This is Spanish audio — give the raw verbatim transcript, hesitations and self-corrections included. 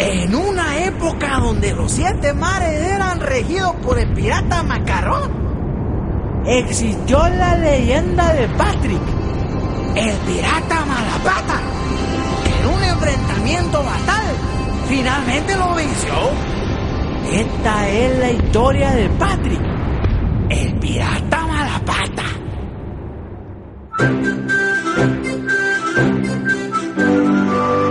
En una época donde los siete mares eran regidos por el pirata Macarrón, existió la leyenda de Patrick, el pirata Malapata, que en un enfrentamiento fatal finalmente lo venció. Esta es la historia de Patrick, el pirata